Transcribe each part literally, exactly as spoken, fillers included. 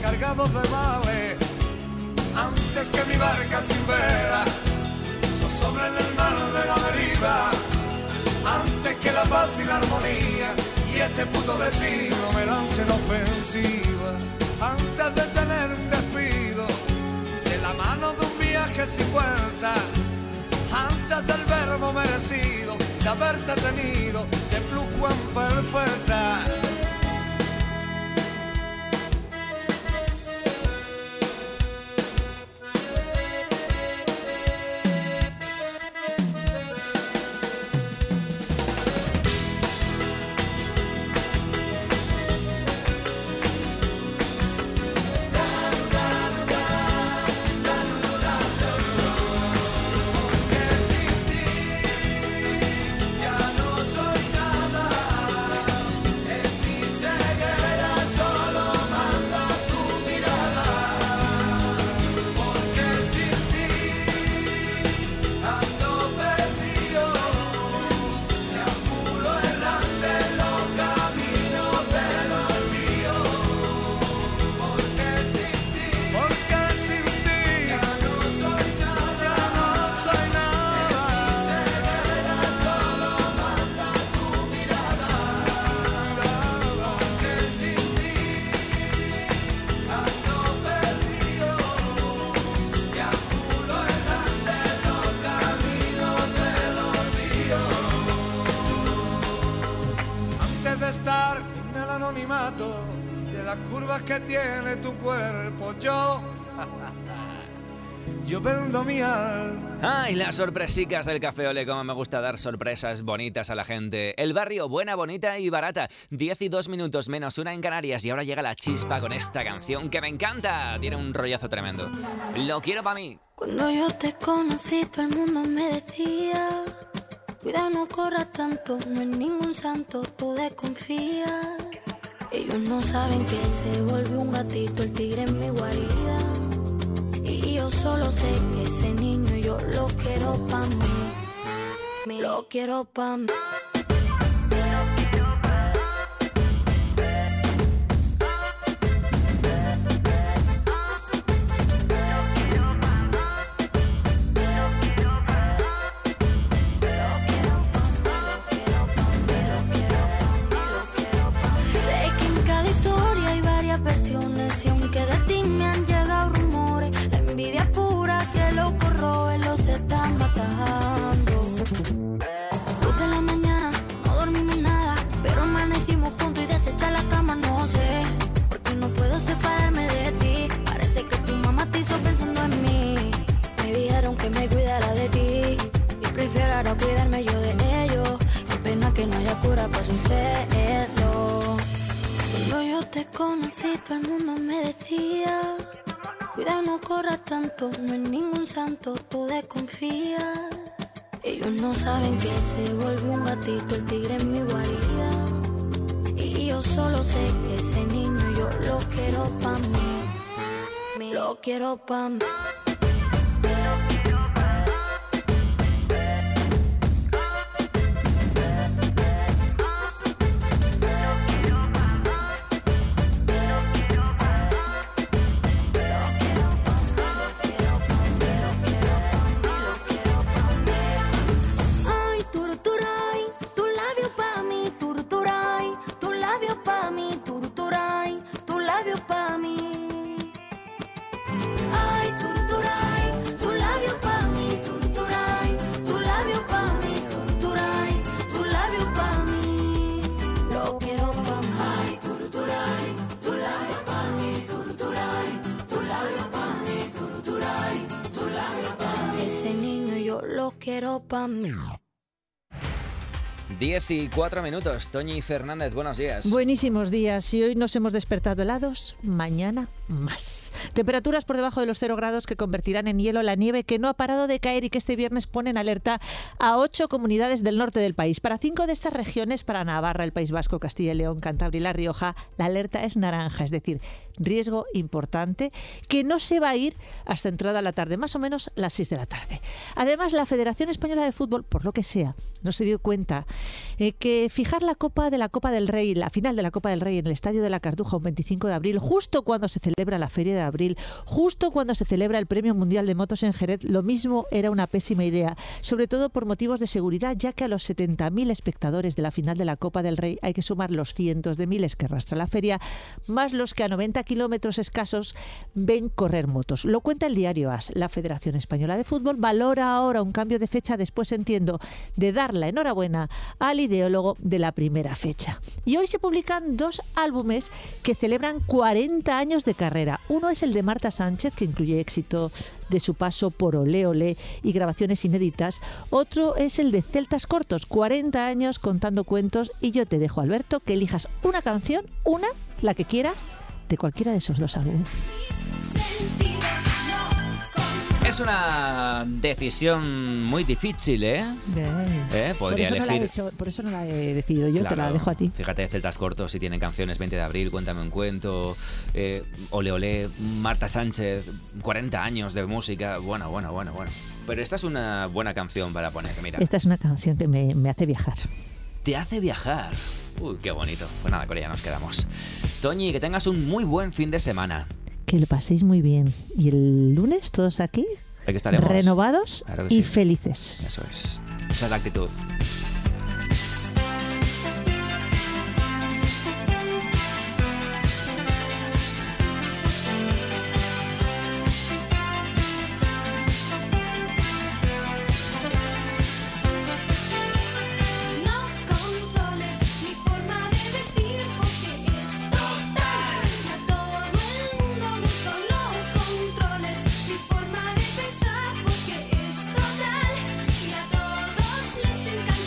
cargados de males, antes que mi barca sin vela zozobren el mar de la deriva, antes que la paz y la armonía y este puto destino me lance la ofensiva, antes de tener un despido de la mano de un viaje sin vuelta, antes del verbo merecido de haberte tenido de flujo en perfecta. De las curvas que tiene tu cuerpo, yo yo vendo mi alma. Ay, las sorpresicas del Café Ole, como me gusta dar sorpresas bonitas a la gente. El barrio, buena, bonita y barata. Diez y dos minutos menos una en Canarias. Y ahora llega la chispa con esta canción que me encanta. Tiene un rollazo tremendo. Lo quiero para mí. Cuando yo te conocí, todo el mundo me decía: cuidado, no corras tanto, no es ningún santo, tú desconfías. Ellos no saben que se volvió un gatito el tigre en mi guarida. Y yo solo sé que ese niño yo lo quiero pa' mí. Lo quiero pa' mí. Cuidarme yo de ellos, qué pena que no haya cura para sucederlo. Cuando yo te conocí, todo el mundo me decía: cuidado, no corras tanto, no es ningún santo, tú desconfías. Ellos no saben que se volvió un gatito el tigre en mi guarida. Y yo solo sé que ese niño yo lo quiero pa' mí. Lo quiero pa' mí. Quiero pa' mí. diez y cuatro minutos. Toñi Fernández, buenos días. Buenísimos días. Si hoy nos hemos despertado helados, mañana más. Temperaturas por debajo de los cero grados que convertirán en hielo la nieve que no ha parado de caer y que este viernes pone en alerta a ocho comunidades del norte del país. Para cinco de estas regiones, para Navarra, el País Vasco, Castilla y León, Cantabria y La Rioja, la alerta es naranja, es decir, riesgo importante que no se va a ir hasta entrada la tarde, más o menos las seis de la tarde. Además, la Federación Española de Fútbol, por lo que sea, no se dio cuenta eh, que fijar la Copa de la Copa del Rey, la final de la Copa del Rey en el Estadio de la Cartuja un veinticinco de abril, justo cuando se celebra la Feria de Abril, justo cuando se celebra el Premio Mundial de Motos en Jerez, lo mismo era una pésima idea, sobre todo por motivos de seguridad, ya que a los setenta mil espectadores de la final de la Copa del Rey hay que sumar los cientos de miles que arrastra la feria, más los que a noventa kilómetros escasos ven correr motos. Lo cuenta el diario AS. La Federación Española de Fútbol valora ahora un cambio de fecha después, entiendo, de dar la enhorabuena al ideólogo de la primera fecha. Y hoy se publican dos álbumes que celebran cuarenta años de carrera. Uno es el de Marta Sánchez, que incluye éxito de su paso por Olé Olé y grabaciones inéditas. Otro es el de Celtas Cortos, cuarenta años contando cuentos. Y yo te dejo, Alberto, que elijas una canción, una, la que quieras, de cualquiera de esos dos álbumes. Es una decisión muy difícil, ¿eh? ¿Eh? Podría por, eso elegir. no la he hecho, por eso no la he decidido yo, Claro, te la dejo a ti. Fíjate, Celtas Cortos, si tienen canciones, veinte de abril, Cuéntame un cuento, eh, Ole Ole, Marta Sánchez, cuarenta años de música, bueno, bueno, bueno, bueno. Pero esta es una buena canción para poner, mira. Esta es una canción que me, me hace viajar. Te hace viajar. Uy, qué bonito. Pues nada, con ella nos quedamos. Toñi, que tengas un muy buen fin de semana. Que lo paséis muy bien. Y el lunes todos aquí, Aquí estaremos. renovados Claro que y sí. felices. Eso es. Esa es la actitud. No controles mi forma de vestir porque es total. A todo el mundo gusto. No controles mi forma de pensar porque es total. Y a todos les encanta.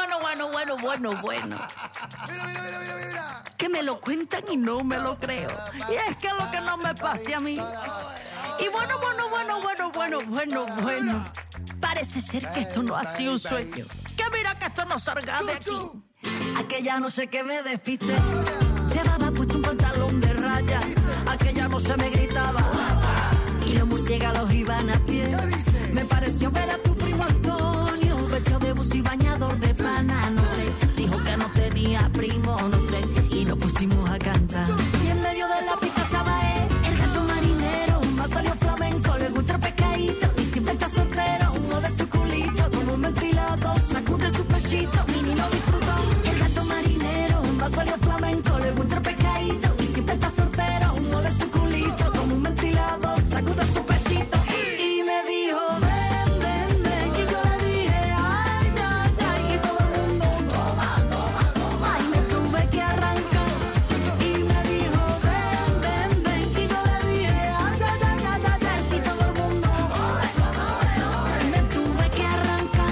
bueno, bueno, bueno, bueno, bueno. Mira, mira, mira, mira, mira. Que me lo cuentan y no me lo creo. Y es que lo que no me pase a mí. Y bueno, bueno, bueno, bueno, bueno, bueno, bueno. Parece ser que esto no ha sido un sueño. Que mira que esto no salga de aquí. Aquella noche que me despiste, llevaba puesto un pantalón de rayas. Aquella noche me gritaba y los murciélagos iban a pie. Me pareció ver a tu primo Antonio, vestido de bus y bañador de pana, no sé. Dijo que no tenía primo, no sé, y nos pusimos a cantar. Y en medio de la pista estaba él, el gato marinero. Más salió flamenco, le gusta el pescadito y siempre está soltero. Mueve su culito como un ventilador, sacude su pechito, Mini lo disfrutó. El gato marinero, más salió flamenco, le gusta el pescadito y siempre está soltero. Mueve su culito como un ventilador, sacude su pechito y me dijo ven, ven, ven. Y yo le dije ay, ay, ay. Y todo el mundo toma, toma, toma. Y me tuve que arrancar y me dijo ven, ven, ven. Y yo le dije ay, ay, ay, ay, ay. Y todo el mundo y me tuve que arrancar.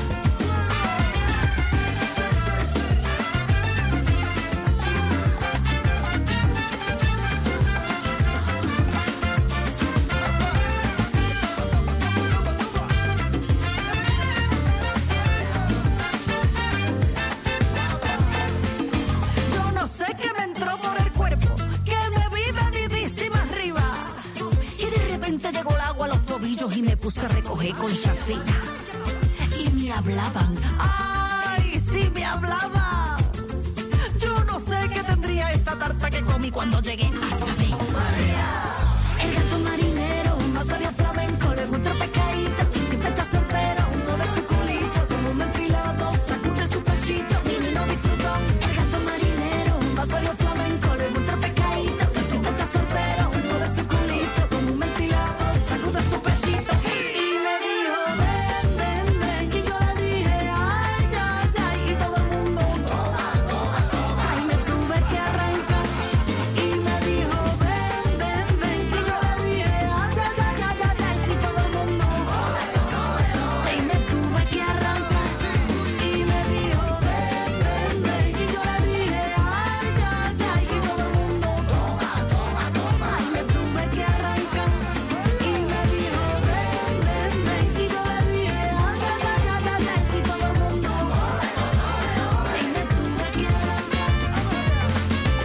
Yo no sé qué me entró por el cuerpo, que me vi venidísima arriba. Y de repente llegó el agua a los tobillos y me puse a recoger con chafina. Y me hablaban, ay, sí me hablaban. Yo no sé qué tendría esa tarta que comí cuando llegué a saber. El gato marinero, más salió flamenco, le gusta el pescadito y siempre está soltero. Mueve su culito como un ventilador, sacude su pechito, Mini lo disfrutó. El gato marinero, más salió flamenco, le gusta el pescadito y siempre está soltero. Mueve su culito como un ventilador, sacude su pechito y me dijo ven, ven, ven. Y yo le dije ay, ay, ay. Y todo el mundo toma, toma, toma. Y me tuve que arrancar y me dijo ven, ven, ven. Y yo le dije ay, ay, ay, ay, ay, ay. Y todo el mundo y me tuve que arrancar y me dijo ven, ven, ven. Y yo le dije ay, ay, ay. Y todo el mundo toma, toma, toma. Y me tuve que arrancar y me dijo ven, ven, ven. Y yo le dije ay, ay, ay, ay, ay. Y todo el mundo y me tuve que arrancar.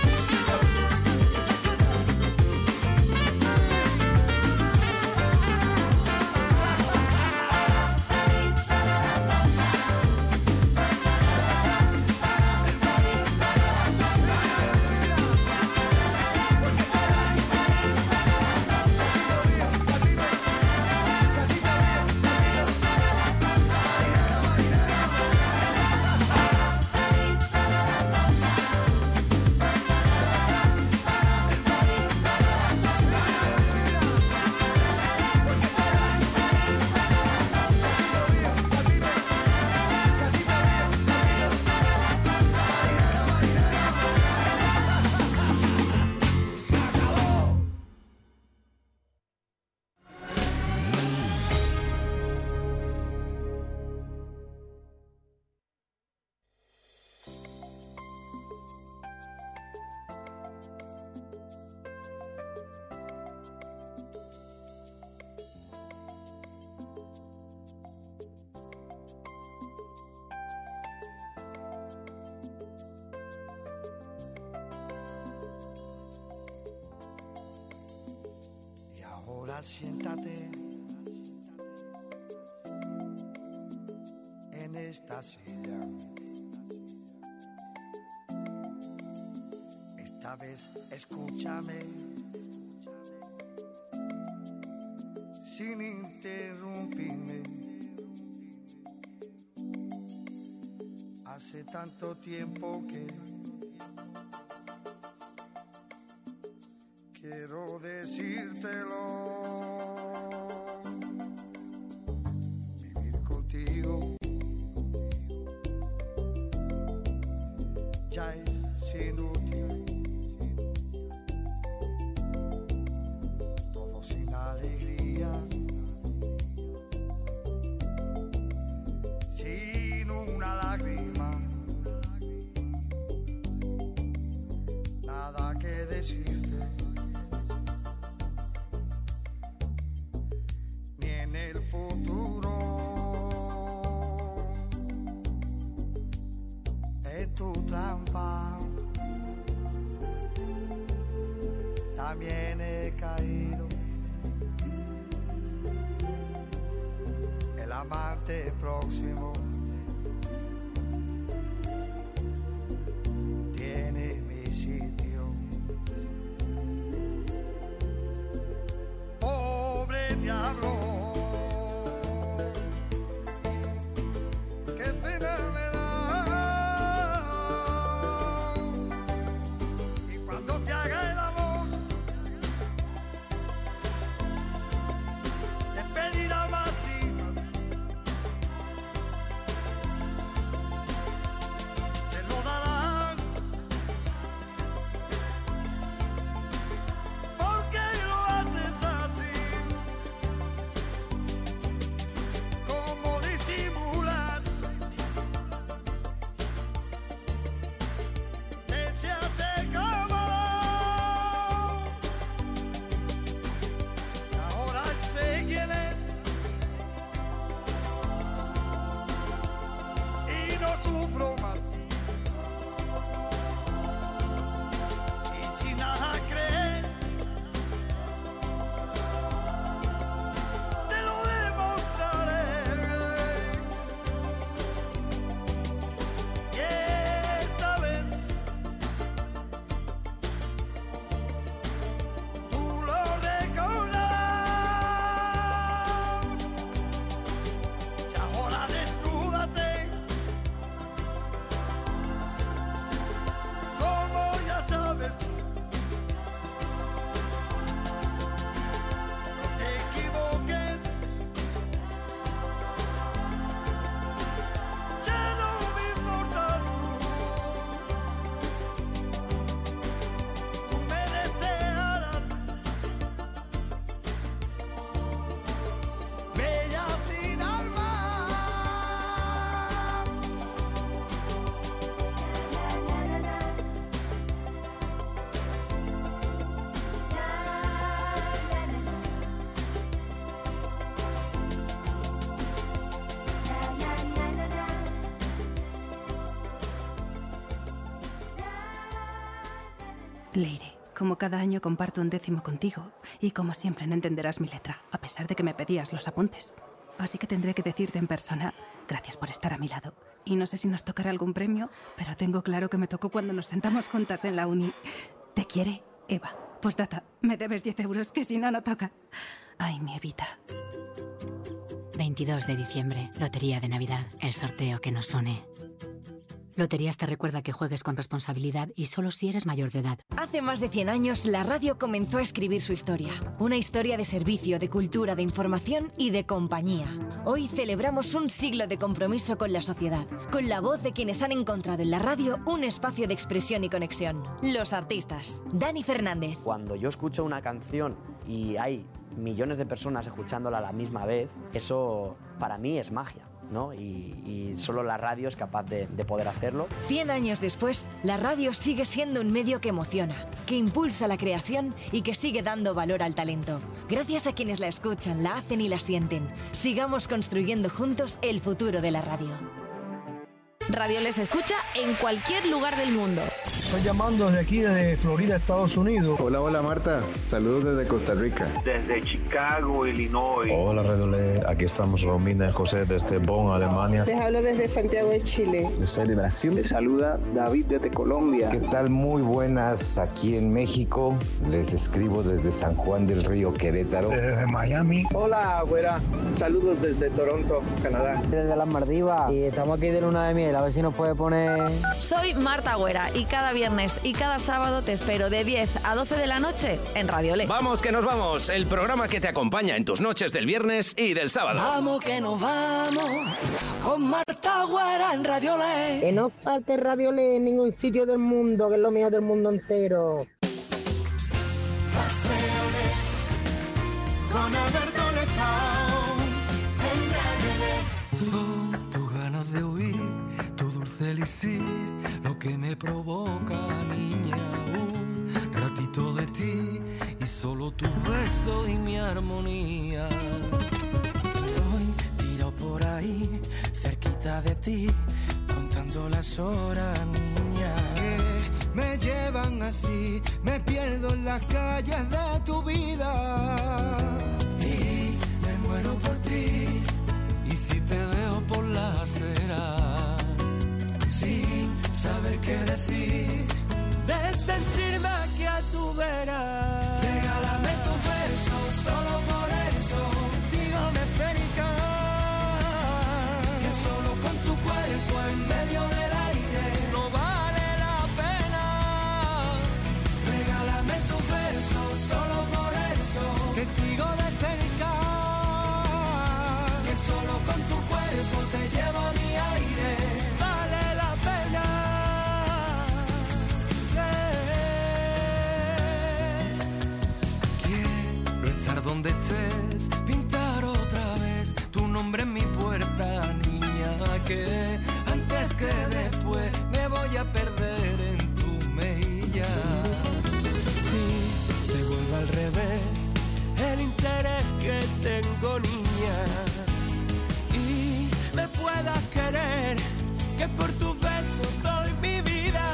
Y ahora siéntate en esta silla. Esta vez escúchame sin interrumpirme. Hace tanto tiempo que quiero decírtelo. Vivir contigo ya es inútil. Todo sin alegría, sin una lágrima. trampa. También he caído. El amante próximo tiene mi sitio. Pobre diablo, qué pena me da. Y cuando te haga el amor, te pedirá más hijas. Se lo darás, porque lo haces así. Como disimulas, él se hace cómodo. Ahora sé quién es y no sufro más. Y si nada crees, te lo demostraré. Y esta vez tú lo recordarás. Y ahora desnúdate, como ya sabes. No te equivoques, ya no me importas tú. Tú me desearás, bella sin alma. Leire, como cada año comparto un décimo contigo y como siempre no entenderás mi letra, a pesar de que me pedías los apuntes. Así que tendré que decirte en persona, gracias por estar a mi lado. Y no sé si nos tocará algún premio, pero tengo claro que me tocó cuando nos sentamos juntas en la uni. Te quiere, Eva. Postdata, me debes diez euros, que si no, no toca. Ay, mi Evita. veintidós de diciembre, Lotería de Navidad, el sorteo que nos une. Loterías te recuerda que juegues con responsabilidad y solo si eres mayor de edad. Hace más de cien años, la radio comenzó a escribir su historia. Una historia de servicio, de cultura, de información y de compañía. Hoy celebramos un siglo de compromiso con la sociedad, con la voz de quienes han encontrado en la radio un espacio de expresión y conexión. Los artistas. Dani Fernández. Cuando yo escucho una canción y hay millones de personas escuchándola a la misma vez, eso para mí es magia, ¿no? Y, y solo la radio es capaz de, de poder hacerlo. Cien años después, la radio sigue siendo un medio que emociona, que impulsa la creación y que sigue dando valor al talento. Gracias a quienes la escuchan, la hacen y la sienten. Sigamos construyendo juntos el futuro de la radio. Radio Les escucha en cualquier lugar del mundo. Estoy llamando desde aquí, desde Florida, Estados Unidos. Hola, hola Marta. Saludos desde Costa Rica. Desde Chicago, Illinois. Hola, Radio Les. Aquí estamos Romina y José desde Bonn, Alemania. Les hablo desde Santiago de Chile. Yo soy de Brasil. Les saluda David desde Colombia. ¿Qué tal? Muy buenas. Aquí en México. Les escribo desde San Juan del Río, Querétaro. Desde Miami. Hola, güera. Saludos desde Toronto, Canadá. Desde las Maldivas. Y estamos aquí de luna de miel. A ver si nos puede poner... Soy Marta Güera y cada viernes y cada sábado te espero de diez a doce de la noche en Radio Les. Vamos que nos vamos, el programa que te acompaña en tus noches del viernes y del sábado. Vamos que nos vamos con Marta Güera en Radio Les. Que no falte Radio Les en ningún sitio del mundo, que es lo mío del mundo entero. Con Alberto Lezao en Radio Les. Son tus ganas de huir, tu dulce elixir, lo que me provoca, niña, un ratito de ti y solo tu beso y mi armonía. Hoy tiro por ahí, cerquita de ti, contando las horas, niña, me llevan así, me pierdo en las calles de tu vida y me muero por ti. Y si te veo por la acera sin saber qué decir, de sentirme aquí a tu vera, regálame tus besos, solo por eso sigo de férica, que solo con tu cuerpo en medio del aire no vale la pena. Regálame tus besos, solo por eso que sigo de cerca, que solo con tu cuerpo te llevo mi aire, vale la pena. Eh. Quiero estar donde estés, pintar otra vez tu nombre en mi puerta, niña, que antes que después me voy a perder en tu mejilla. Si se vuelve al revés el interés que tengo, niña, y me puedas querer, que por tus besos doy mi vida.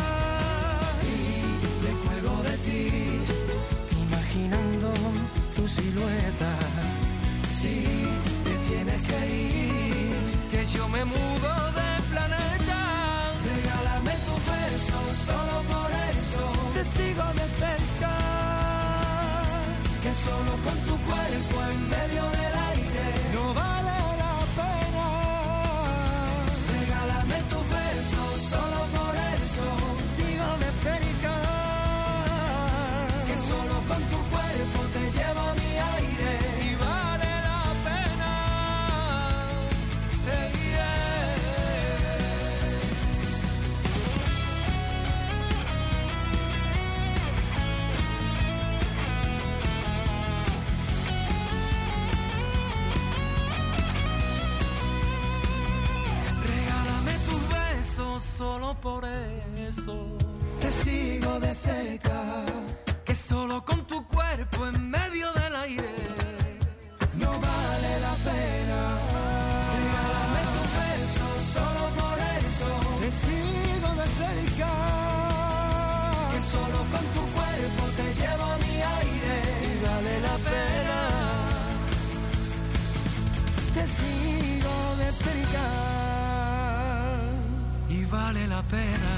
Y me cuelgo de ti, imaginando tu silueta. Si te tienes que ir, que yo me mudo de planeta. Regálame tus besos, solo por eso te sigo de cerca, que solo con tu cuerpo en medio del aire no vale la pena. Regálame tus besos, solo por eso sigo de cerca, que solo con tu cuerpo te llevo mi aire y vale la pena. Hey, yeah. Regálame tus besos, solo por eso te sigo de cerca, que solo con tu cuerpo en medio del aire no vale la pena. Regálame tus besos, solo por eso te sigo de cerca, que solo con tu cuerpo te llevo mi aire y vale la pena. Te sigo de cerca y vale la pena.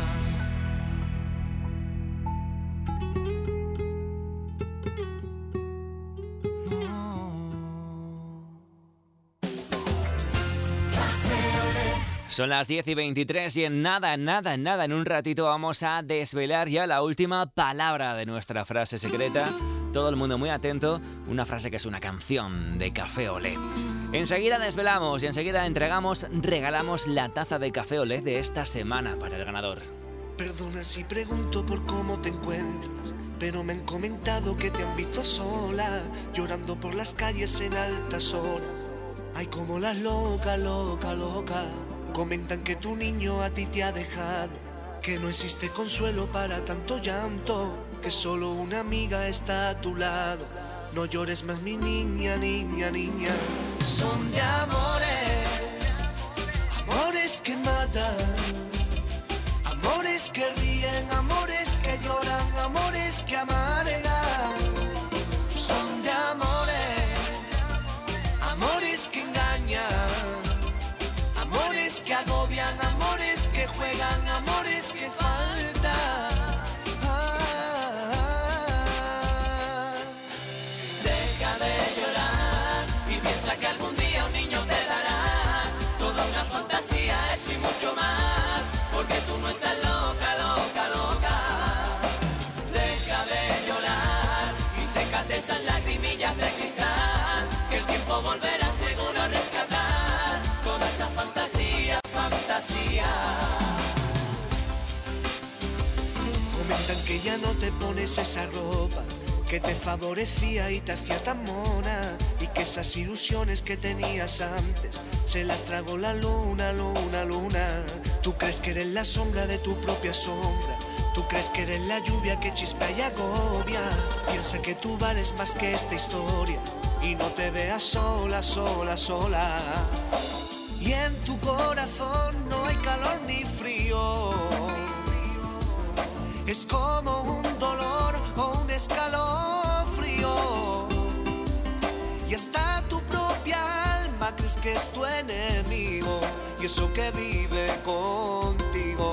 Son las diez y veintitrés y en nada, nada, nada, en un ratito vamos a desvelar ya la última palabra de nuestra frase secreta. Todo el mundo muy atento, una frase que es una canción de Café Olé. Enseguida desvelamos y enseguida entregamos, regalamos la taza de Café Olé de esta semana para el ganador. Perdona si pregunto por cómo te encuentras, pero me han comentado que te han visto sola, llorando por las calles en altas horas. Ay, como las loca, loca, loca. Comentan que tu niño a ti te ha dejado, que no existe consuelo para tanto llanto, que solo una amiga está a tu lado. No llores más, mi niña, niña, niña. Son de amores, amores que matan, amores que ríen, amores que lloran, amores que amargan. Son de amores, amores que engañan, amores que agobian, amores que juegan, amores que faltan. Ah, deja de llorar y piensa que algún día un niño te dará toda una fantasía, eso y mucho más, porque tú no estás loca, loca, loca. Deja de llorar y sécate esas lagrimillas de cristal, que el tiempo volverá seguro a rescatar toda esa fantasía, fantasía. Comentan que ya no te pones esa ropa que te favorecía y te hacía tan mona, y que esas ilusiones que tenías antes se las tragó la luna, luna, luna. Tú crees que eres la sombra de tu propia sombra, tú crees que eres la lluvia que chispa y agobia. Piensa que tú vales más que esta historia y no te veas sola, sola, sola. Y en tu corazón no hay calor ni frío, es como un dolor o un escalofrío. Y hasta tu propia alma crees que es tu enemigo, y eso que vive contigo.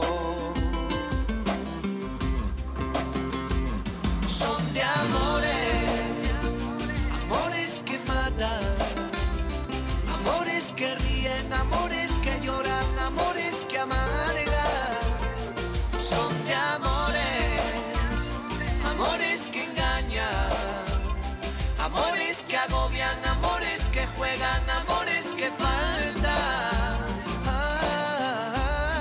Son de amores, amores que matan, amores que ríen, amores que lloran, amores que amargan. Son de amores, amores que engañan, amores que agobian, amores que juegan, amores que faltan. Ah,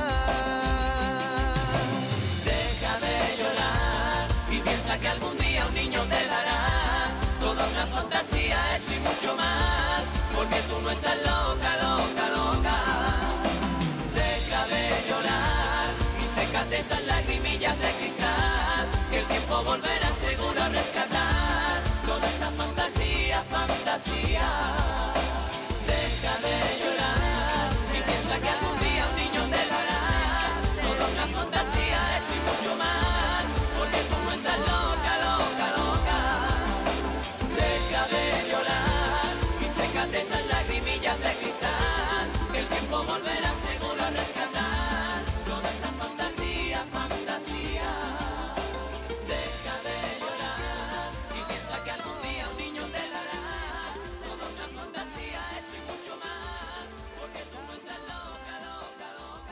deja de llorar y piensa que algún día un niño te dará toda una fantasía, eso y mucho más, porque tú no estás loca, loca, loca. Deja de llorar y sécate esas lagrimillas de cristal, que el tiempo volverá seguro a rescatar toda esa fantasía, fantasía. Deja de llorar y piensa que algún día un niño te dará toda una fantasía, eso y mucho más, porque tú no estás loca, loca, loca. Deja de llorar y sécate esas lagrimillas de cristal, que el tiempo volverá seguro a rescatar toda esa fantasía, fantasía. Deja de llorar y piensa que algún día un niño te dará toda una fantasía, eso y mucho más, porque tú no estás loca, loca,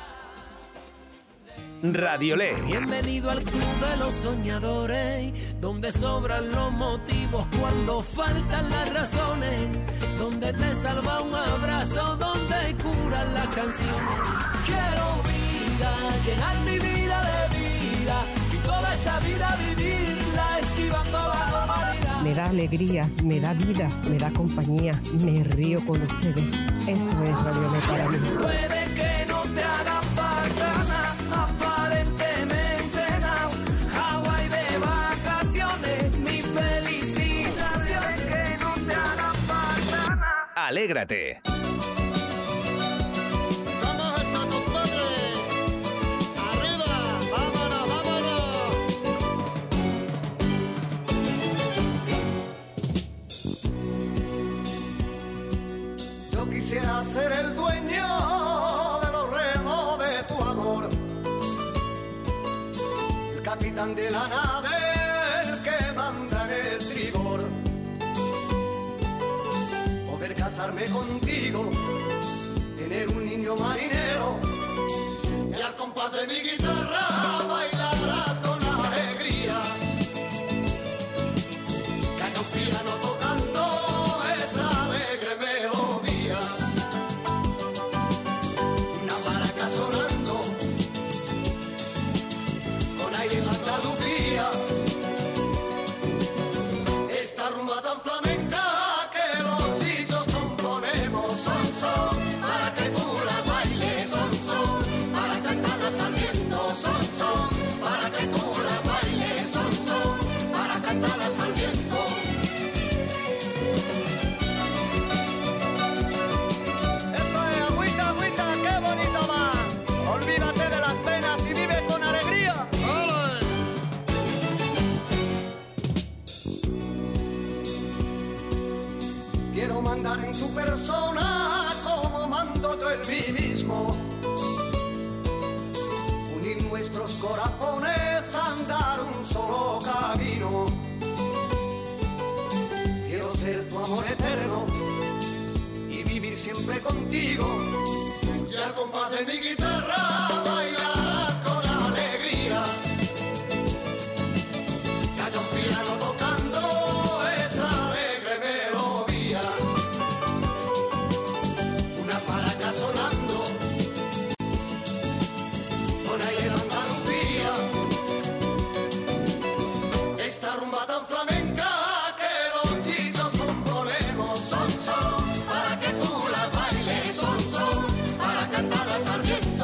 loca. Radiolé. Bienvenido al club de los soñadores, donde sobran los motivos cuando faltan las razones, donde te salva un abrazo, donde curan las canciones. Quiero vida, llenar mi vida de vida y toda esa vida vivirla esquivando la normalidad. Me da alegría, me da vida, me da compañía, me río con ustedes. Eso es Radiolé para mí. Puede que no te haga falta nada, aparentemente nada. Hawái de vacaciones, mi felicitación. Que no te haga falta nada. Alégrate. Vamos a compadre. Arriba, vámonos, vámonos. Yo quisiera ser el dueño de los remos de tu amor, el capitán de la nave, el que manda en estribor. Poder casarme contigo, tener un niño marinero, y al compás de mi guitarra bailarás con alegría. Que haya un piano tocando esa alegre melodía, una maraca sonando con aire en la Andalucía. Esta rumba tan flamenca que los chicos componemos, son son para que tú la bailes, son son para cantarla sabiendo, son son para que tú la bailes, son son para cantarla sabiendo. Eso es agüita, agüita, qué bonito va. Olvídate de las penas y vive con alegría. ¡Ole! Quiero mandar en tu persona como mando yo en mí mismo, unir nuestros corazones, andar un solo camino. Quiero ser tu amor eterno y vivir siempre contigo, y al compás de mi guitarra bailarás con alegría. Que haya un piano tocando esa alegre melodía, una maraca sonando con aire en Andalucía. Esta rumba tan flamenca que los chicos componemos, son son para que tú la bailes, son son para cantarlas al viento.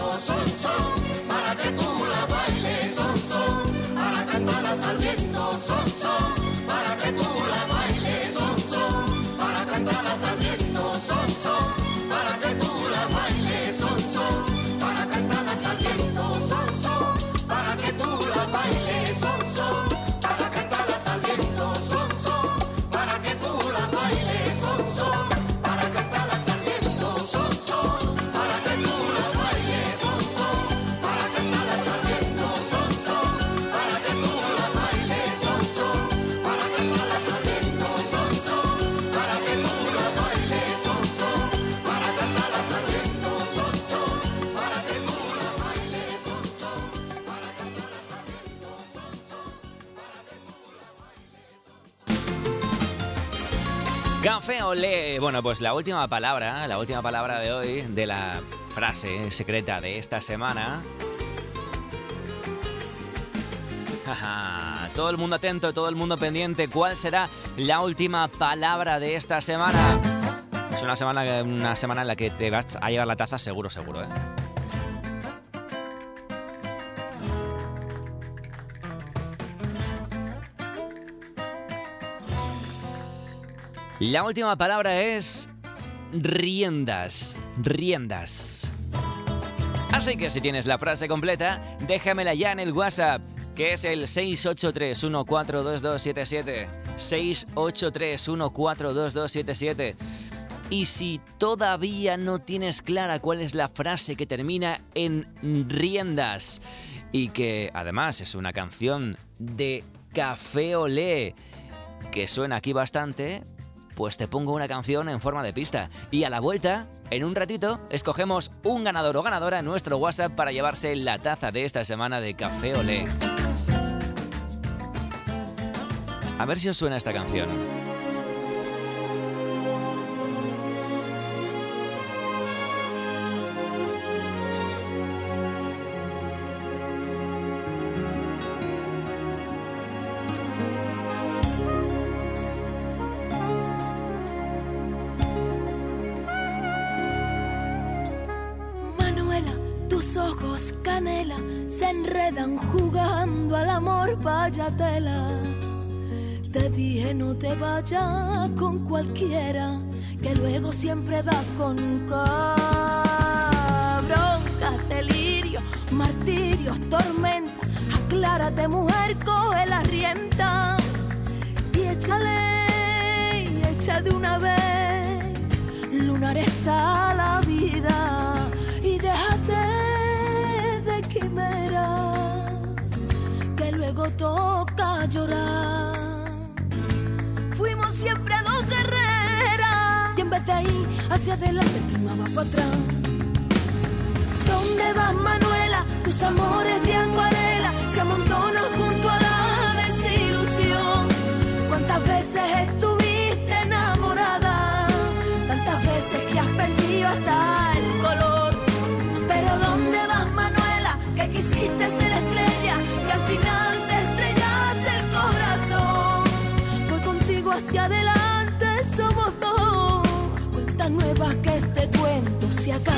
Café Olé. Bueno, pues la última palabra, la última palabra de hoy, de la frase secreta de esta semana. Jaja, todo el mundo atento, todo el mundo pendiente. ¿Cuál será la última palabra de esta semana? Es una semana, una semana en la que te vas a llevar la taza seguro, seguro, ¿eh? La última palabra es riendas, riendas. Así que si tienes la frase completa, déjamela ya en el WhatsApp, que es el seis ocho tres uno cuatro dos dos siete siete, seis ocho tres uno cuatro dos dos siete siete. Y si todavía no tienes clara cuál es la frase que termina en riendas y que además es una canción de Café Olé que suena aquí bastante, pues te pongo una canción en forma de pista. Y a la vuelta, en un ratito, escogemos un ganador o ganadora en nuestro WhatsApp para llevarse la taza de esta semana de Café Olé. A ver si os suena esta canción. Canela se enredan jugando al amor, vaya tela. Te dije no te vayas con cualquiera, que luego siempre da con broncas, delirio, martirios, tormenta. Aclárate mujer, coge la rienda y échale, y echa de una vez lunares a la vida y déjate quimera, que luego toca llorar. Fuimos siempre dos guerreras y en vez de ir hacia adelante, prima va para atrás. ¿Dónde vas, Manuela? Tus amores de acuarela se amontonan junto a la desilusión. ¿Cuántas veces estuviste enamorada? Tantas veces que has perdido hasta el color. Pero ¿dónde vas, Manuela? Que quisiste ser estrella y al final te estrellaste el corazón. Voy contigo hacia adelante, somos dos. Cuentas nuevas que este cuento se acabó.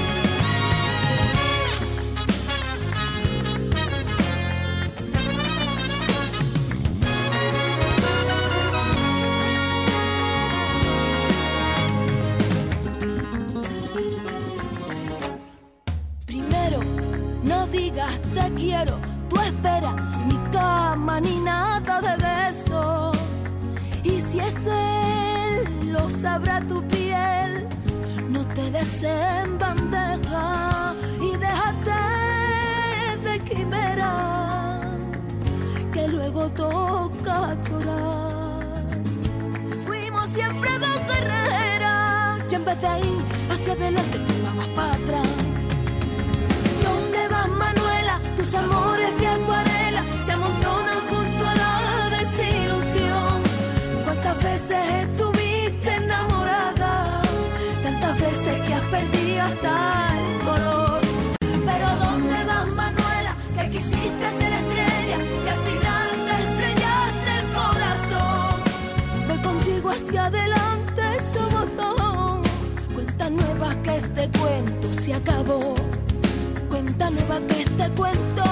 No digas te quiero, tú espera, ni cama ni nada de besos. Y si es él, lo sabrá tu piel. No te des en bandeja y déjate de quimera, que luego toca llorar. Fuimos siempre dos guerreras y en vez de ir hacia adelante, tú vas para atrás. ¿Dónde vas, Manuela? Tus amores de acuarela se amontonan junto a la desilusión. ¿Cuántas veces estuviste enamorada? Tantas veces que has perdido hasta el color. Pero ¿dónde vas, Manuela? Que quisiste ser estrella y al final te estrellaste el corazón. Voy contigo hacia adelante, somos dos. Cuentas nuevas que este cuento se acabó. Cuenta nueva que este cuento.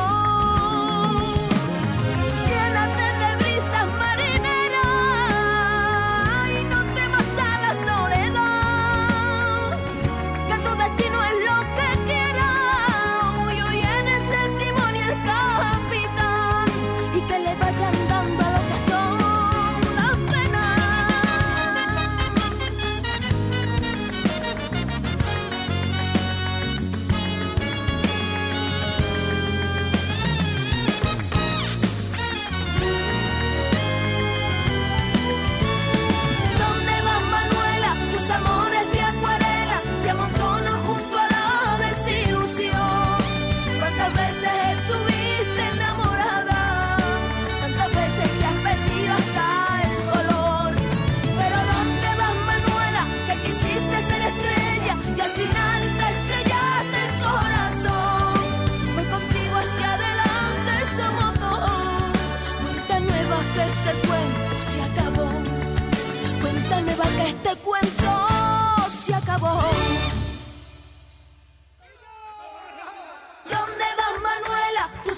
Llénate de brisas marineras y no temas a la soledad, que tu destino es lo que quieras. Hoy eres el timón y el capitán y que le vayan dando a lo que son las penas.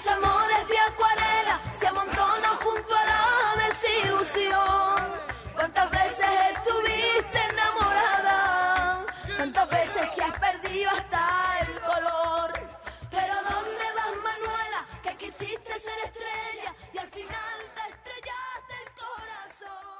tus amores de acuarela se amontonan junto a la desilusión. ¿Cuántas veces estuviste enamorada? ¿Cuántas veces que has perdido hasta el color? Pero ¿dónde vas, Manuela? Que quisiste ser estrella y al final te estrellaste el corazón.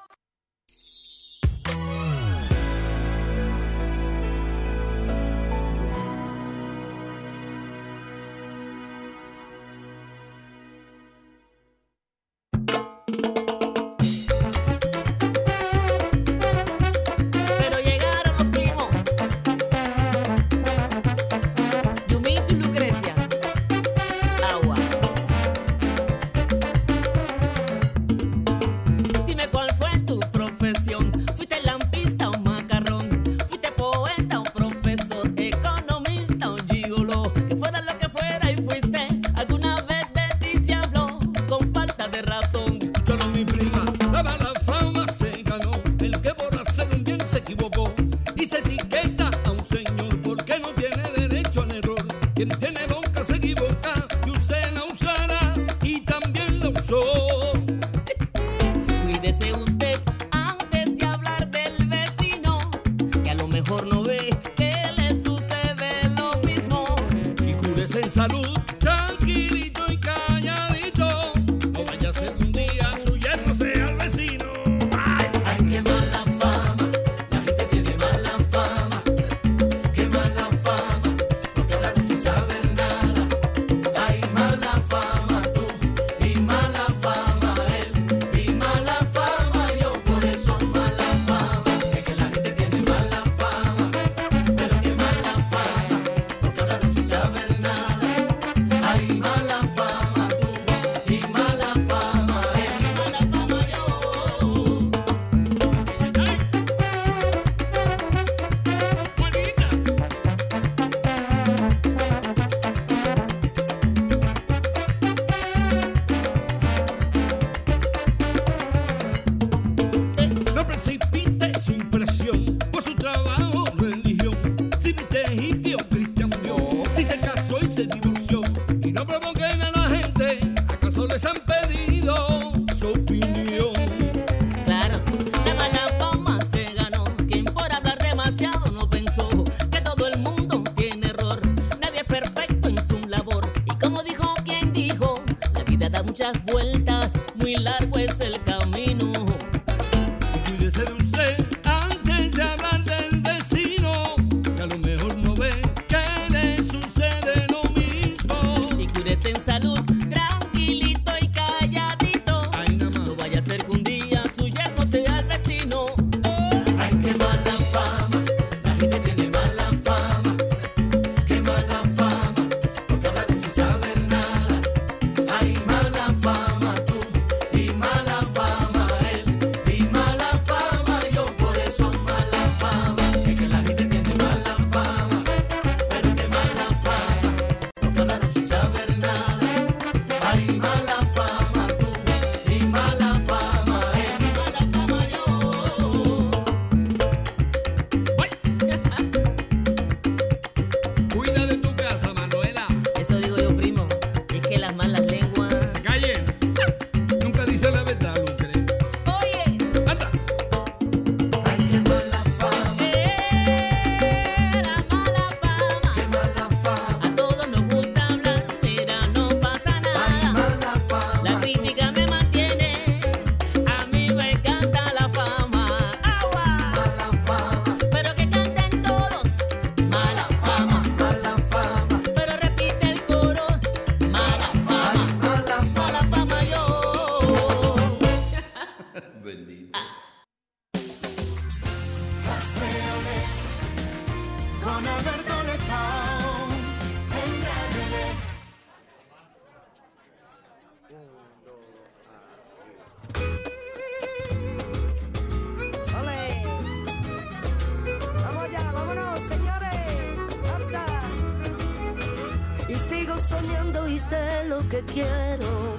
soñando y sé lo que quiero.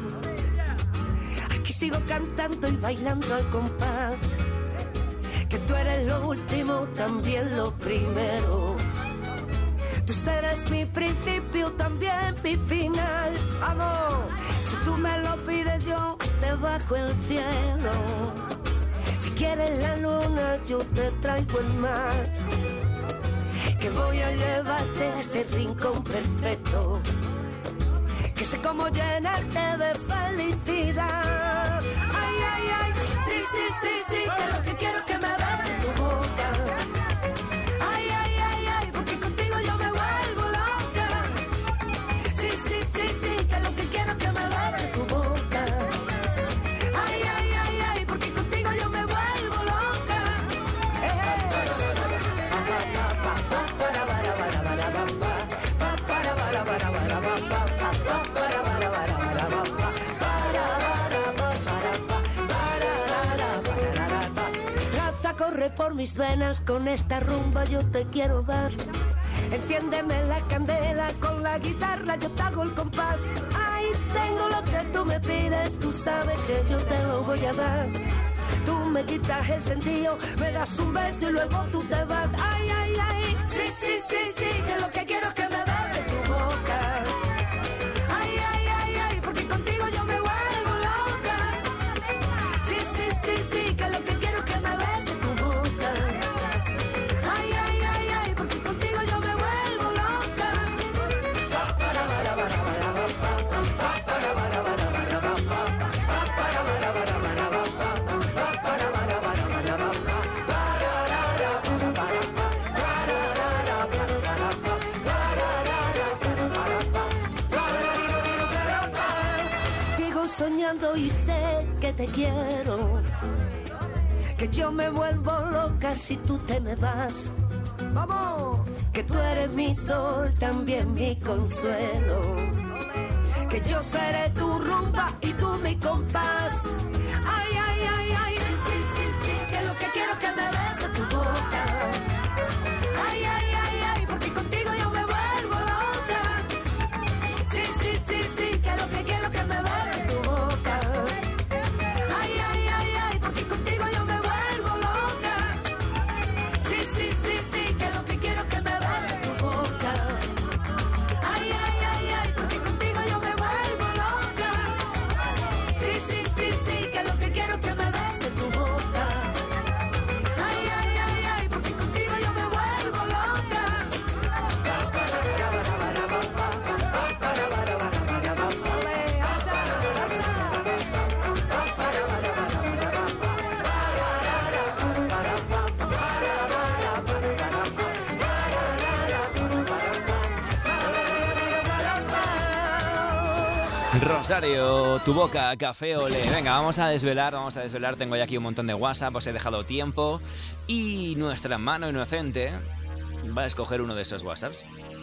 Aquí sigo cantando y bailando al compás. Que tú eres lo último, también lo primero. Tú serás mi principio, también mi final. Vamos, si tú me lo pides yo te bajo el cielo. Si quieres la luna yo te traigo el mar. Que voy a llevarte a ese rincón perfecto. Que sé cómo llenarte de felicidad. Ay, ay, ay, sí, sí, sí, sí, que lo que quiero es que me beses tu boca. Ay, ay, ay, ay, porque contigo yo me vuelvo loca. Sí, sí, sí, sí, que lo que quiero es que me beses tu boca. Ay, ay, ay, ay, porque contigo yo me vuelvo loca. Eh, eh. Corre por mis venas, con esta rumba yo te quiero dar. Enciéndeme la candela, con la guitarra yo te hago el compás. Ahí tengo lo que tú me pides, tú sabes que yo te lo voy a dar. Tú me quitas el sentido, me das un beso y luego tú te vas. Ay, ay, ay, sí, sí, sí, sí, que lo que quiero es que me beses tu boca. Ay, ay, ay, ay, porque contigo yo me vuelvo loca. Sí, sí, sí, sí, que lo que quiero es que me beses tu boca. Ay, ay, ay, ay, porque contigo yo me vuelvo loca. Sigo soñando y sé que te quiero, que yo me vuelvo loca si tú te me vas. ¡Vamos! Que tú eres mi sol, también mi consuelo. Que yo seré tu rumba y tú mi compás. Ay, ay, ay, ay, sí, sí, sí, sí, que lo que quiero es que me beses tu boca. Ay, ay, ay, ay, porque contigo yo me vuelvo loca. Sí, sí, sí, sí, que lo que quiero es que me beses tu boca. Ay, ay, ay, ay, porque contigo yo me vuelvo loca. Sí, sí, sí, sí, que lo que quiero es que me beses tu boca. Ay, ay, ay, ay, porque contigo yo me vuelvo loca. Sí, sí, sí, sí, que lo que quiero es que me beses tu boca. Ay, ay, ay, ay, porque contigo yo me vuelvo loca. Rosario, tu boca, café olé. Venga, vamos a desvelar, vamos a desvelar. Tengo ya aquí un montón de WhatsApp, os he dejado tiempo. Y nuestra mano inocente va a escoger uno de esos WhatsApps.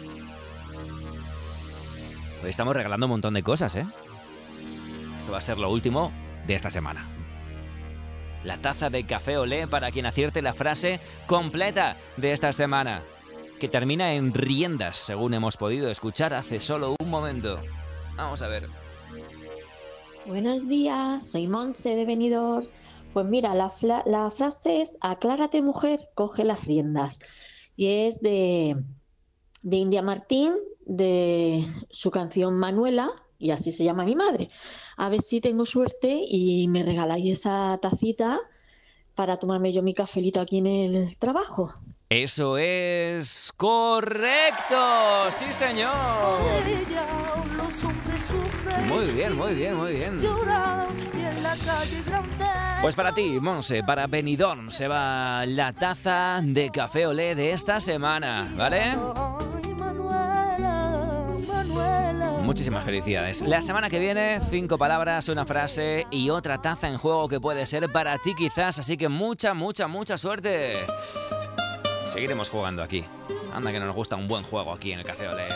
Hoy estamos regalando un montón de cosas, ¿eh? Esto va a ser lo último de esta semana. La taza de café olé para quien acierte la frase completa de esta semana, que termina en riendas, según hemos podido escuchar hace solo un momento. Vamos a ver. Buenos días, soy Monse de Benidorm. Pues mira, la, fla- la frase es: aclárate mujer, coge las riendas. Y es de, de India Martín, de su canción Manuela, y así se llama mi madre. A ver si tengo suerte y me regaláis esa tacita para tomarme yo mi cafelito aquí en el trabajo. Eso es correcto, sí señor. Muy bien, muy bien, muy bien. Pues para ti, Monse, para Benidorm se va la taza de café olé de esta semana, ¿vale? Muchísimas felicidades. La semana que viene, cinco palabras, una frase y otra taza en juego que puede ser para ti quizás, así que mucha, mucha, mucha suerte. Seguiremos jugando aquí. Anda que nos gusta un buen juego aquí en el Café Olé.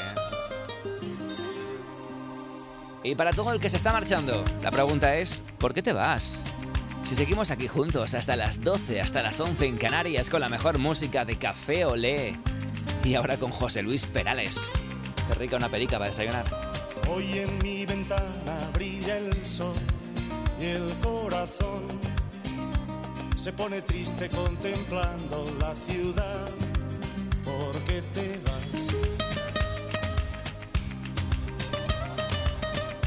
Y para todo el que se está marchando, la pregunta es, ¿por qué te vas? Si seguimos aquí juntos hasta las doce, hasta las once en Canarias con la mejor música de Café Olé. Y ahora con José Luis Perales. Qué rica una perica para desayunar. Hoy en mi ventana brilla el sol y el corazón se pone triste contemplando la ciudad. ¿Por qué te vas?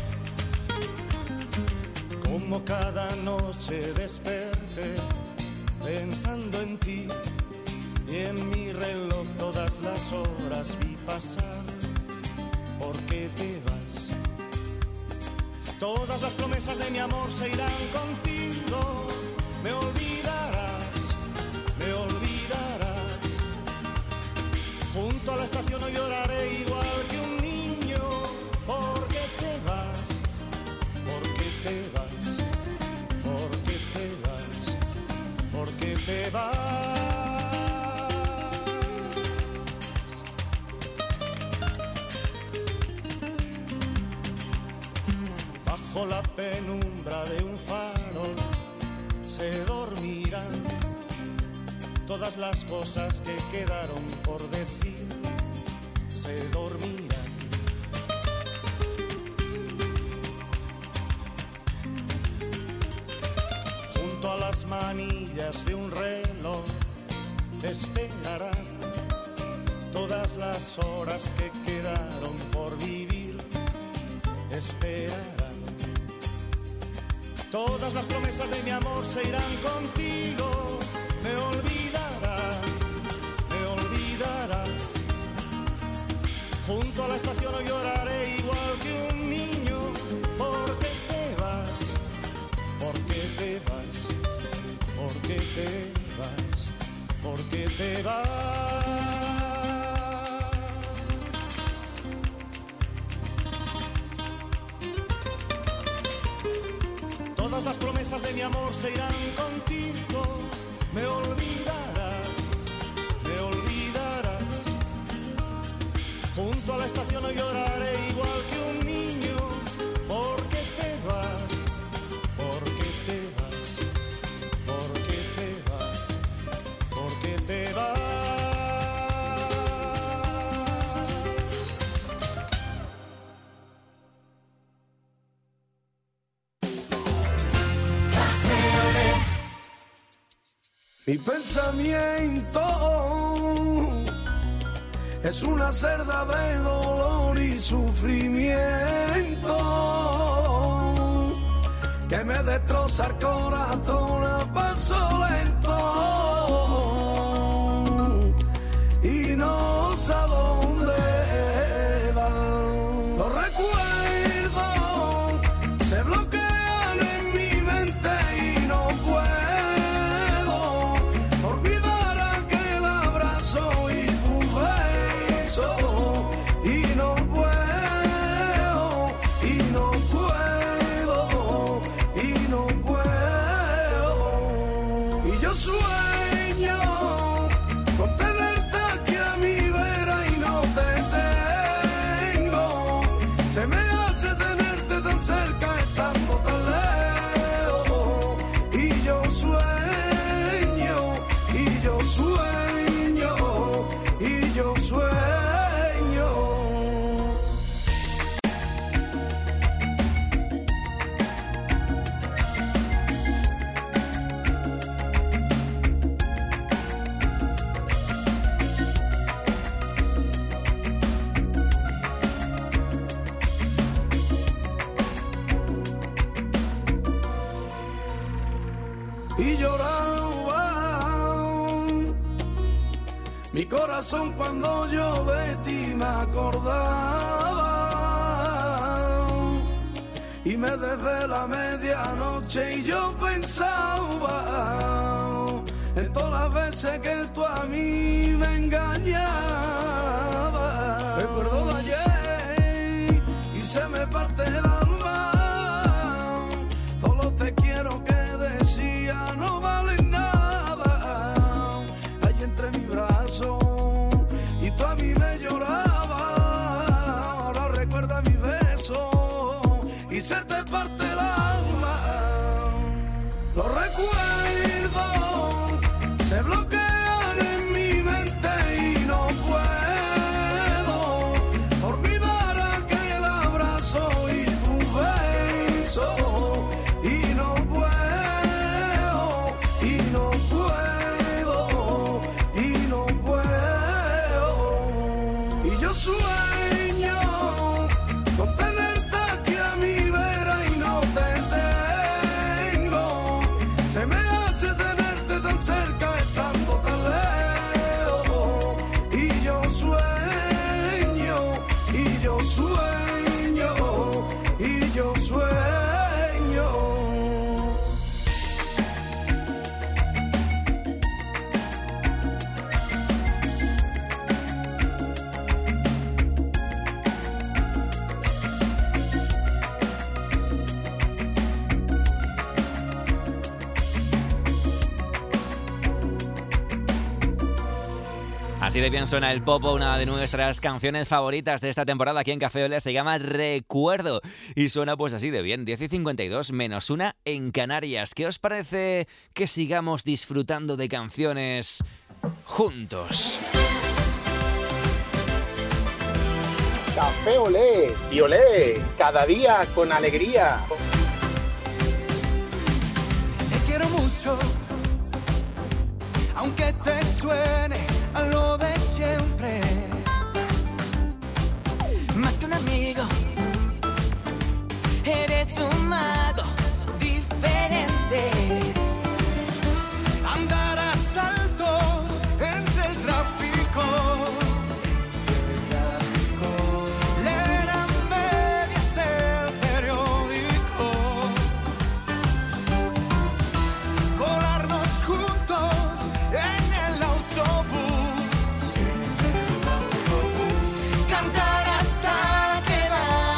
como cada noche desperté pensando en ti, y en mi reloj todas las horas vi pasar. ¿Por qué te vas? Todas las promesas de mi amor se irán contigo. Me olvidarás, me olvidarás. Junto a la estación hoy lloraré igual que un niño. ¿Por qué te vas? ¿Por qué te vas? ¿Por qué te vas? ¿Por qué te vas? Bajo la penumbra de un farol se dormirán todas las cosas que quedaron por decir, se dormirán. Junto a las manillas de un reloj esperarán todas las horas que quedaron por vivir, esperarán. Todas las promesas de mi amor se irán contigo. Me olvidarás, me olvidarás. Junto a la estación hoy lloraré igual que un niño. ¿Por qué te vas? ¿Por qué te vas? ¿Por qué te vas? ¿Por qué te vas? Todas las promesas de mi amor se irán contigo. Me olvidarás, me olvidarás. Junto a la estación hoy lloraré igual que un niño. ¿Por qué te vas? ¿Por qué te vas? ¿Por qué te vas? ¿Por qué te vas? Mi pensamiento es una cerda de dolor y sufrimiento que me destroza el corazón a paso lento y no sé a dónde va. Los recuerdos se bloquean en mi mente y no puedo y lloraba mi corazón cuando yo de ti me acordaba y me desde la medianoche y yo pensaba en todas las veces que tú a mí me engañabas. Recuerdo de ayer y se me parte el alma, todo te quiero que decía no vale nada. Ahí entre mi brazo y tú a mí me llorabas. Ahora recuerda mi beso y se te parte el alma. Los recuerdos se bloquean en mi mente y no puedo olvidar aquel abrazo y tu beso. Y no puedo, y no puedo, y no puedo. Y yo sueño con tenerte aquí a mi vera y no te tengo. Así de bien suena el Popo, una de nuestras canciones favoritas de esta temporada aquí en Café Olé, se llama Recuerdo y suena pues así de bien, diez y cincuenta y dos menos una en Canarias. ¿Qué os parece que sigamos disfrutando de canciones juntos? Café Olé y Olé, cada día con alegría. Te quiero mucho, aunque te suene a lo de siempre. Más que un amigo, eres un mago diferente. Andar a saltos entre el tráfico, leer a medias el periódico, colarnos juntos en el autobús, cantar hasta quedar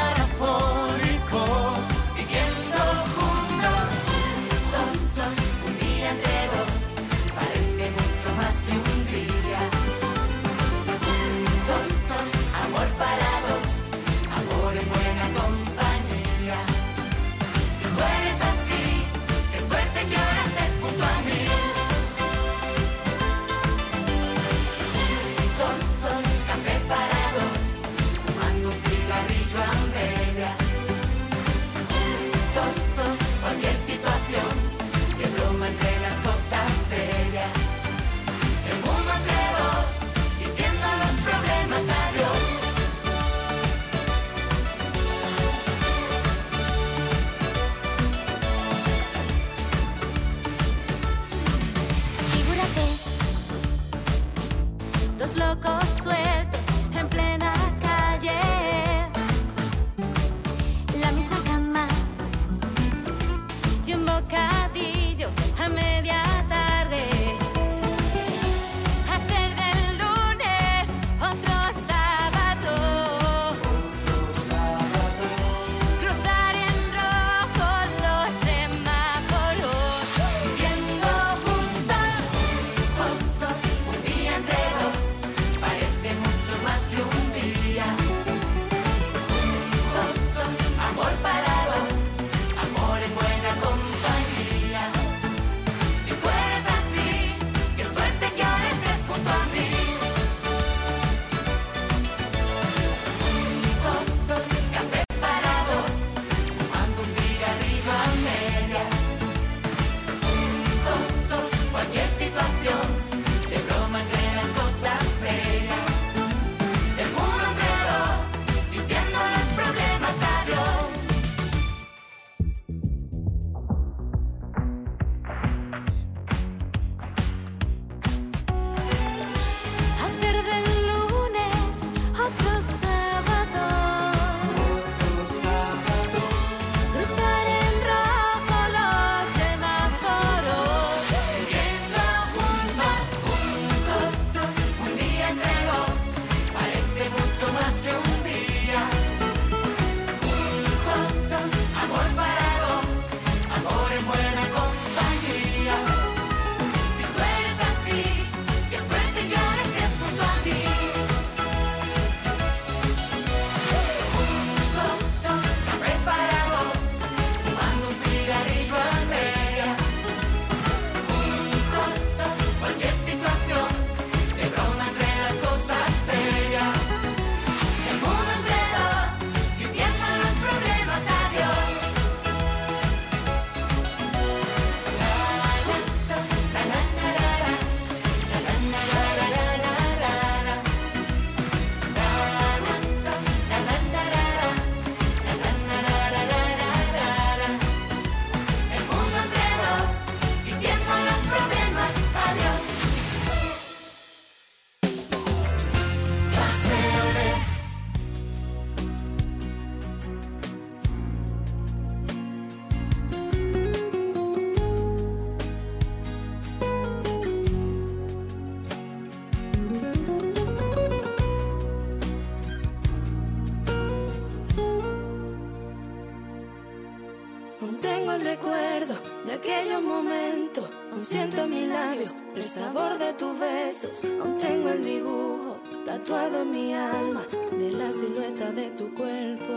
Aún tengo el recuerdo de aquellos momentos, aún siento en mis labios el sabor de tus besos, aún tengo el dibujo tatuado en mi alma de la silueta de tu cuerpo.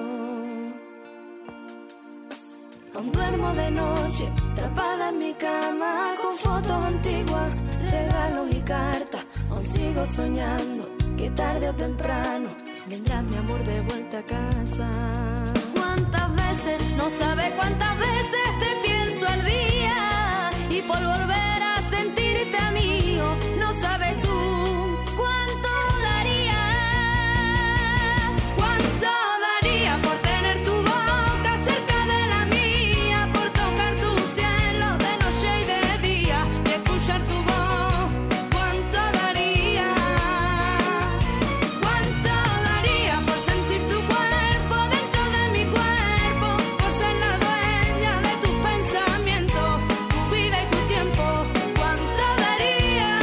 Aún duermo de noche, tapada en mi cama, con fotos antiguas, regalos y cartas. Aún sigo soñando que tarde o temprano vendrás mi amor de vuelta a casa. ¿Cuántas veces, no sabe cuántas veces te pienso al día? Y por volver a sentirte mío, no sabes tú cuánto daría. Cuánto daría por tener tu boca cerca de la mía, por tocar tu cielo de noche y de día y escuchar tu voz. Cuánto daría. Cuánto daría por sentir tu cuerpo dentro de mi cuerpo, por ser la dueña de tus pensamientos, tu vida y tu tiempo. Cuánto daría.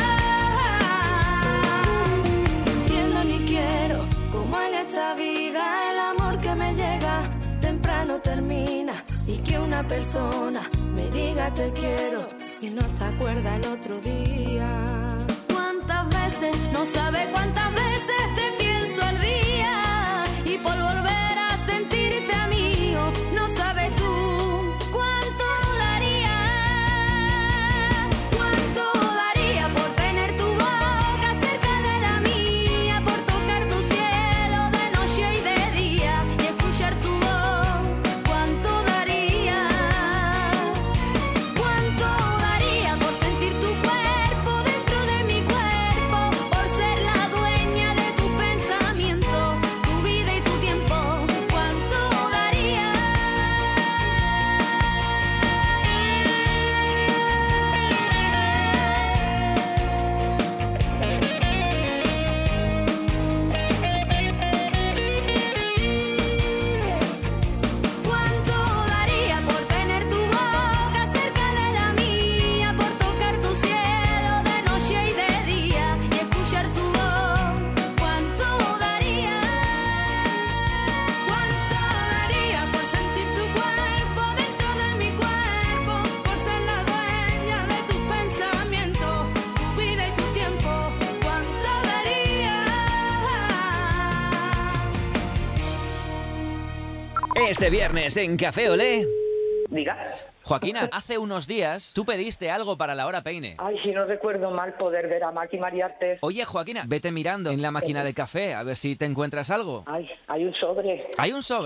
No entiendo ni quiero cómo en esta vida el amor que me llega temprano termina, y que una persona me diga te quiero y no se acuerda el otro día. ¿Cuántas veces, no sabe cuántas veces te pienso al día? Y por volver a sentirte mío, no sabes tú cuánto daría. Cuánto daría por tener tu boca cerca de la mía, por tocar tu cielo de noche y de día y escuchar tu voz. Cuánto daría. Cuánto daría por sentir tu cuerpo dentro de mi cuerpo, por ser la dueña de tus pensamientos, tu vida y tu tiempo. Cuánto daría. Cuánto daría por tener tu boca cerca de la mía, por tocar tu cielo de noche y de día y escuchar tu voz. Cuánto daría. Cuánto daría por sentir tu cuerpo dentro de mi cuerpo, por ser la dueña de tus pensamientos, tu vida y tu tiempo. Cuánto daría. Este viernes en Café Olé. Diga. Joaquina, hace unos días tú pediste algo para la hora peine. Ay, si no recuerdo mal poder ver a Maki Mariarte. Oye, Joaquina, vete mirando en la máquina de café a ver si te encuentras algo. Ay, hay un sobre. ¿Hay un sobre?